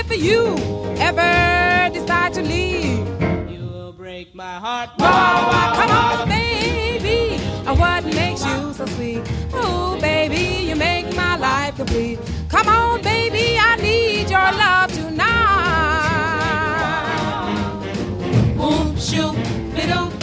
if you ever decide to leave, you'll break my heart. Oh, come on, baby, what makes you so sweet? Oh, baby, you make my life complete. Come on, baby, I need your love tonight. Boom, shoot, fiddle.